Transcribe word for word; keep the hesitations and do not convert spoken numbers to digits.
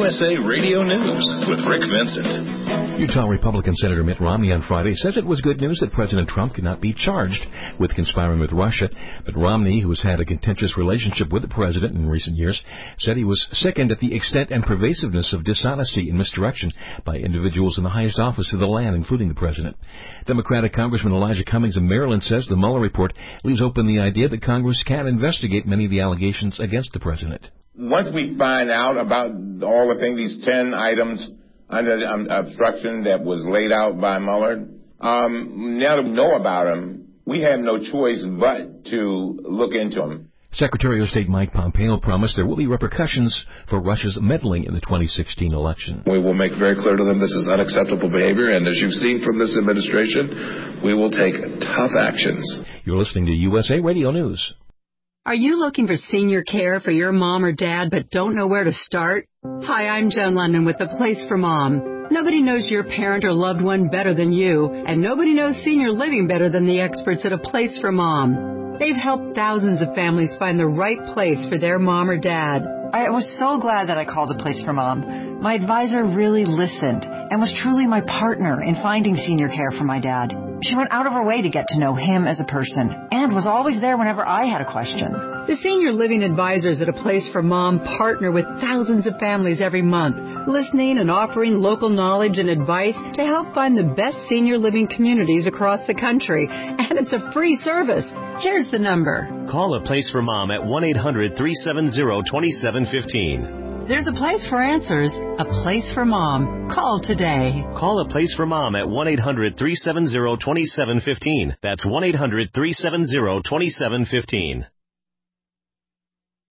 S A Radio News with Rick Vincent. Utah Republican Senator Mitt Romney on Friday says it was good news that President Trump could not be charged with conspiring with Russia. But Romney, who has had a contentious relationship with the president in recent years, said he was sickened at the extent and pervasiveness of dishonesty and misdirection by individuals in the highest office of the land, including the president. Democratic Congressman Elijah Cummings of Maryland says the Mueller report leaves open the idea that Congress can investigate many of the allegations against the president. Once we find out about all the things, these ten items under um, obstruction that was laid out by Mueller, um, now that we know about them, we have no choice but to look into them. Secretary of State Mike Pompeo promised there will be repercussions for Russia's meddling in the twenty sixteen election. We will make very clear to them this is unacceptable behavior, and as you've seen from this administration, we will take tough actions. You're listening to U S A Radio News. Are you looking for senior care for your mom or dad but don't know where to start? Hi, I'm Jen London with The Place for Mom. Nobody knows your parent or loved one better than you, and nobody knows senior living better than the experts at A Place for Mom. They've helped thousands of families find the right place for their mom or dad. I was so glad that I called A Place for Mom. My advisor really listened and was truly my partner in finding senior care for my dad. She went out of her way to get to know him as a person and was always there whenever I had a question. The senior living advisors at A Place for Mom partner with thousands of families every month, listening and offering local knowledge and advice to help find the best senior living communities across the country. And it's a free service. Here's the number. Call A Place for Mom at one eight hundred three seven zero two seven one five. There's a place for answers, A Place for Mom. Call today. Call A Place for Mom at one eight hundred three seven zero two seven one five. That's one eight hundred three seven zero two seven one five.